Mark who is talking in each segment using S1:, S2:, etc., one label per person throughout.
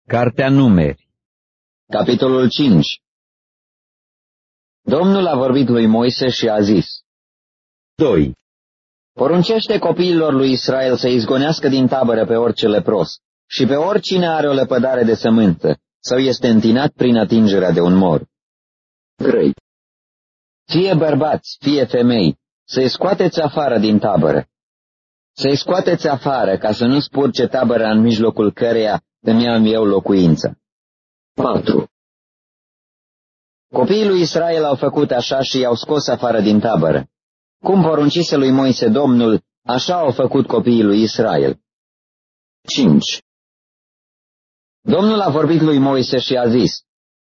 S1: Cartea Numeri,
S2: Capitolul 5. Domnul a vorbit lui Moise și a zis:
S1: 2.
S2: Poruncește copiilor lui Israel să izgonească din tabără pe orice lepros și pe oricine are o lepădare de sămânță sau este întinat prin atingerea de un mor. 3. Fie bărbați, fie femei, să-i scoateți afară din tabără. Să-i scoateți afară ca să nu spurce tabăra în mijlocul căreia îmi am eu locuința. 4. Copiii lui Israel au făcut așa și i-au scos afară din tabără. Cum poruncise lui Moise Domnul, așa au făcut copiii lui Israel. 5. Domnul a vorbit lui Moise și a zis: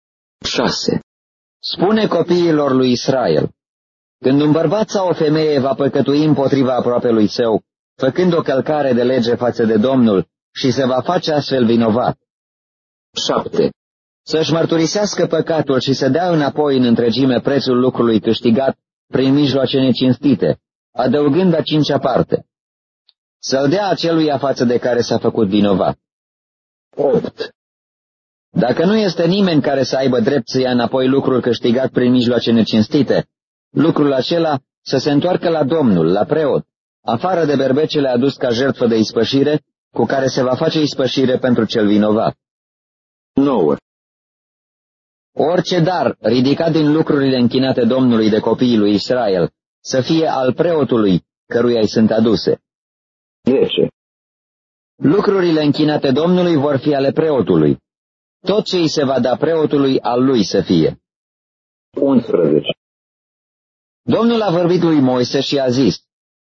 S2: 6. Spune copiilor lui Israel: când un bărbat sau o femeie va păcătui împotriva aproapelui său, făcând o călcare de lege față de Domnul și se va face astfel vinovat. 7. Să-și mărturisească păcatul și să dea înapoi în întregime prețul lucrului câștigat prin mijloace necinstite, adăugând a 5-a parte. Să-l dea aceluia față de care s-a făcut vinovat. 8. Dacă nu este nimeni care să aibă drept să ia înapoi lucrul câștigat prin mijloace necinstite, lucrul acela să se întoarcă la Domnul, la preot, afară de berbecele adus ca jertfă de ispășire, cu care se va face ispășire pentru cel vinovat. 9. Orice dar ridicat din lucrurile închinate Domnului de copiii lui Israel să fie al preotului căruia îi sunt aduse. 10. Lucrurile închinate Domnului vor fi ale preotului. Tot ce îi se va da preotului, al lui să fie. 11. Domnul a vorbit lui Moise și a zis: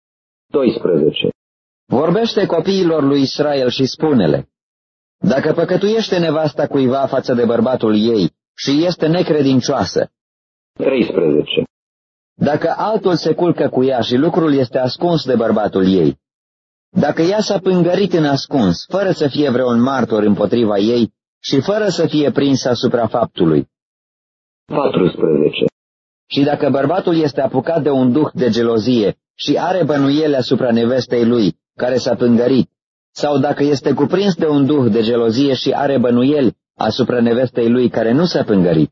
S2: 12. Vorbește copiilor lui Israel și spune-le: dacă păcătuiește nevasta cuiva față de bărbatul ei și este necredincioasă. 13. Dacă altul se culcă cu ea și lucrul este ascuns de bărbatul ei. Dacă ea s-a pângărit în ascuns, fără să fie vreun martor împotriva ei și fără să fie prins asupra faptului. 14. Și dacă bărbatul este apucat de un duh de gelozie și are bănuiele asupra nevestei lui, care s-a pângărit, sau dacă este cuprins de un duh de gelozie și are bănuieli asupra nevestei lui care nu s-a pângărit.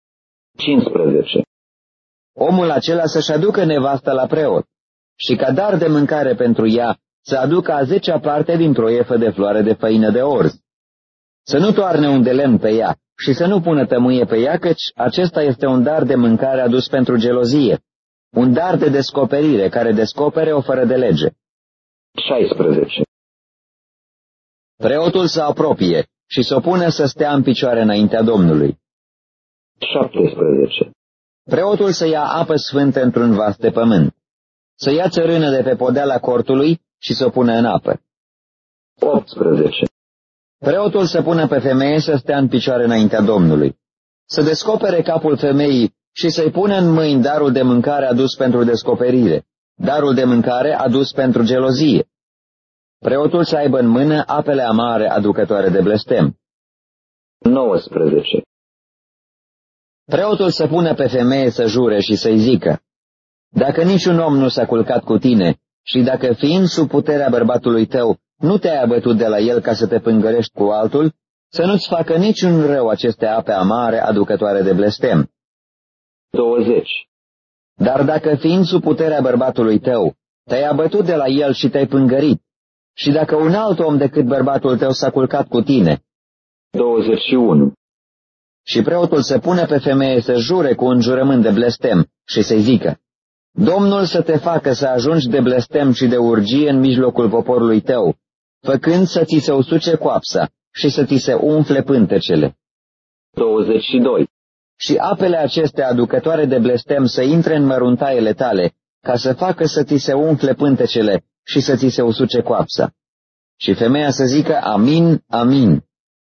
S2: 15. Omul acela să-și aducă nevasta la preot și ca dar de mâncare pentru ea să aducă a 10-a parte dintr-o efă de floare de făină de orz. Să nu toarne un de lemn pe ea și să nu pună tămâie pe ea, căci acesta este un dar de mâncare adus pentru gelozie, un dar de descoperire care descopere o fără de lege. 16. Preotul să apropie și să o pună să stea în picioare înaintea Domnului. 17. Preotul să ia apă sfântă într-un vas de pământ, să ia țărână de pe podeala cortului și să o pună în apă. 18. Preotul să pună pe femeie să stea în picioare înaintea Domnului, să descopere capul femeii și să-i pună în mâini darul de mâncare adus pentru descoperire, darul de mâncare adus pentru gelozie. Preotul să aibă în mână apele amare aducătoare de blestem. 19. Preotul să pună pe femeie să jure și să-i zică: dacă niciun om nu s-a culcat cu tine și dacă fiind sub puterea bărbatului tău nu te-ai abătut de la el ca să te pângărești cu altul, să nu-ți facă niciun rău aceste ape amare aducătoare de blestem. 20. Dar dacă fiind sub puterea bărbatului tău te-ai abătut de la el și te-ai pângărit, și dacă un alt om decât bărbatul tău s-a culcat cu tine. 21. Și preotul să pune pe femeie să jure cu un jurământ de blestem și să-i zică: Domnul să te facă să ajungi de blestem și de urgie în mijlocul poporului tău, făcând să ți se usuce coapsa și să ți se umfle pântecele. 22. Și apele acestea aducătoare de blestem să intre în măruntaiele tale, ca să facă să ți se umfle pântecele și să ți se usuce coapsa. Și femeia să zică: amin, amin.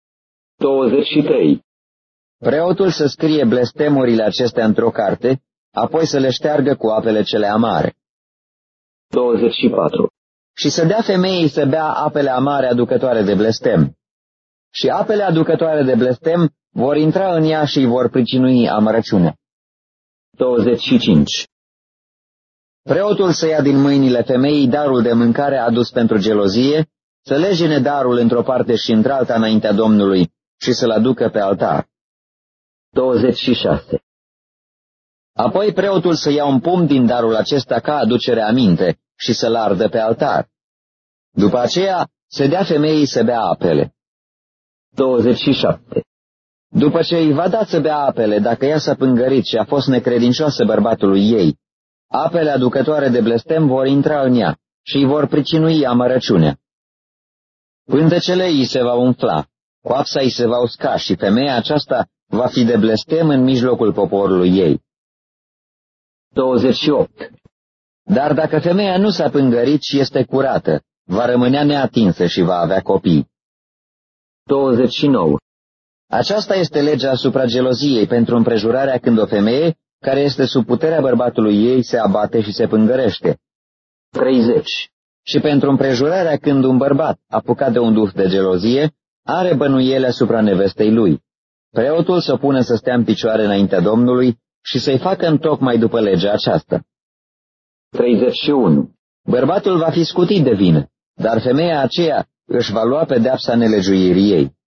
S2: 23. Preotul să scrie blestemurile acestea într-o carte, apoi să le șteargă cu apele cele amare. 24. Și să dea femeii să bea apele amare aducătoare de blestem. Și apele aducătoare de blestem vor intra în ea și îi vor pricinui amărăciune. 25. Preotul să ia din mâinile femeii darul de mâncare adus pentru gelozie, să legene darul într-o parte și într-alta înaintea Domnului și să-l aducă pe altar.
S1: 26.
S2: Apoi preotul să ia un pumn din darul acesta ca aducere aminte și să-l ardă pe altar. După aceea se dea femeii să bea apele.
S1: 27.
S2: După ce îi va da să bea apele, dacă ea s-a pângărit și a fost necredincioasă bărbatului ei, apele aducătoare de blestem vor intra în ea și îi vor pricinui amărăciunea. Pântecele îi se va umfla, coapsa îi se va usca și femeia aceasta va fi de blestem în mijlocul poporului ei.
S1: 28.
S2: Dar dacă femeia nu s-a pângărit și este curată, va rămânea neatinsă și va avea copii.
S1: 29.
S2: Aceasta este legea asupra geloziei pentru împrejurarea când o femeie, care este sub puterea bărbatului ei, se abate și se pângărește.
S1: 30.
S2: Și pentru împrejurarea când un bărbat, apucat de un duh de gelozie, are bănuiele asupra nevestei lui. Preotul să pună să stea în picioare înaintea Domnului și să-i facă întocmai după legea aceasta.
S1: 31.
S2: Bărbatul va fi scutit de vină, dar femeia aceea își va lua pedeapsa nelegiuirii ei.